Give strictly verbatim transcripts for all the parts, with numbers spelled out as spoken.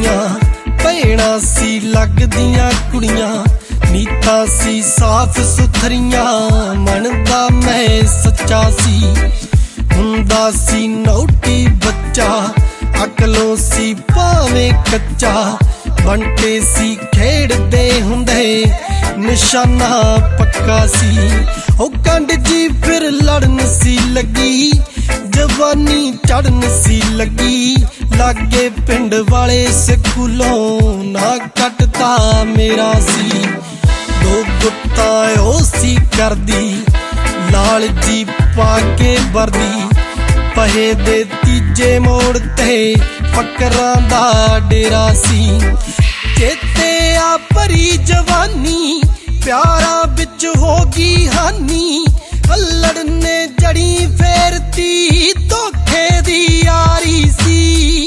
मेरियां भैणां सी लगदियां कुड़ियां, नीतां सी साफ सुथरियां, मन दा मैं सच्चा सी, हुंदा सी नौटी बच्चा, अकलों सी भावें कच्चा, बंटे सी खेड़दे हुंदे निशाना पक्का सी। ओ कंड जी फिर लड़न सी लगी, जवानी चढ़न सी लगी, लागे पिंड वाले स्कूलों ना कटता मेरा सी। दो गुत्ता ओ सी करदी लाल जी पाके वर्दी, पहे दे तीजे मोड़ ते फकरां दा डेरा सी। चेते आ भरी जवानी प्यारा बिच होगी हानी, अल्लड़ ने जड़ी फेरती धोखे दी यारी सी।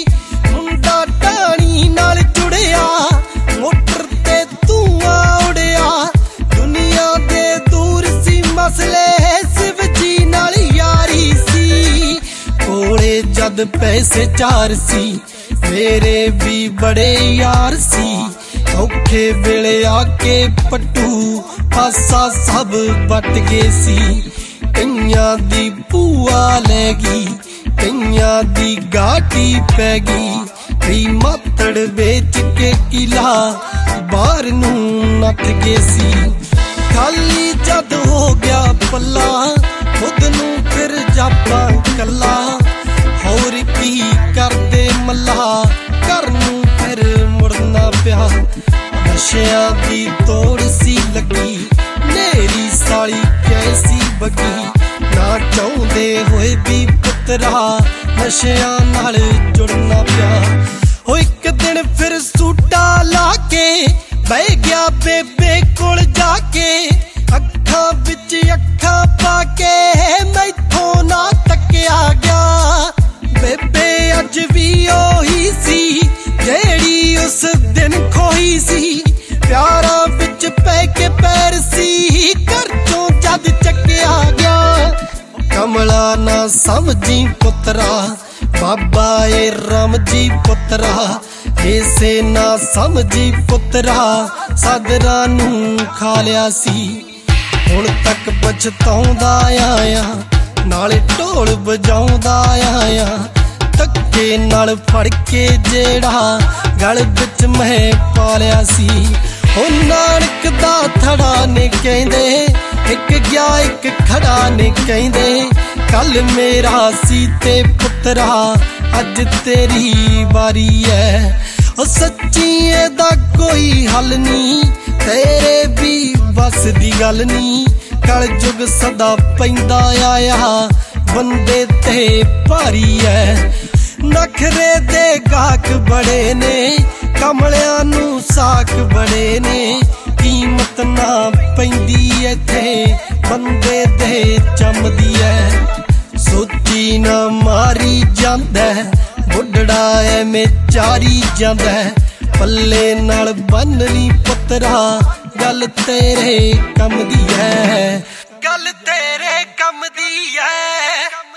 मुंडा टाणी नाल जुड़िया मोटर ते धुआं उड़िया, दुनिया दे दूर सी मसले शिव जी नाल यारी सी। कोले जद पैसे चार सी मेरे भी बड़े यार सी, औखे वेले आके पट्टू पासा सब बट गए सी। कईयां दी भूआ लैगी, कईयां दी गाटी पैगी, कई मातड़ बेच के किला बाहर नू नट गए सी। खाली जद हो गया पल्ला खुद नू फिर जापा कला, होर की करदे मल्ला घर नू फिर मुड़ना पिया। नशियां दी तोड़ सी लगी, नेरी साली कैसी बगी, ना चाहुंदे होए भी पुत्तरा नशियां नाल जुड़ना पिया। हो एक दिन फिर सूटा लाके बह गया बेबे कोल जाके, अखां विच अखां पाके मैथों ना तक्या गया। बेबे अज भी ओही सी जेड़ी उस दिन खोई सी, प्यारा विच पै के पैर सी घर चों जद चक्या गया। कमला ना समझी पुत्रा बाबा ए राम जी पुत्रा, ऐसे ना समझी पुत्रा सादरा नू खा लिया सी। हुण तक पछताउंदा आया नाले ढोल बजाउंदा आया, धक्के नाल फड़ के जेड़ा गल विच मैं पालिया सी। ओ नानक दा थड़ा ने कहंदे एक गया एक खड़ा ने कहंदे, कल मेरा सी ते पुत्रा अज तेरी बारी है। ओ सच्ची एदा कोई हल नी, तेरे भी बस दी गल नी, कल जुग सदा पैंदा आया बंदे ते भारी है। नखरे दे गाहक बड़े ने, कमलियां नू साक बड़े ने, कीमत ना पैंदी इत्थे बंदे दे चमदी है। सोची ना मारी जांदा बुढ़ड़ा एवें चारी जांदा, पल्ले नाल बन्ननी पुत्रा गल तेरे कम दी है, गल तेरे कम दी है।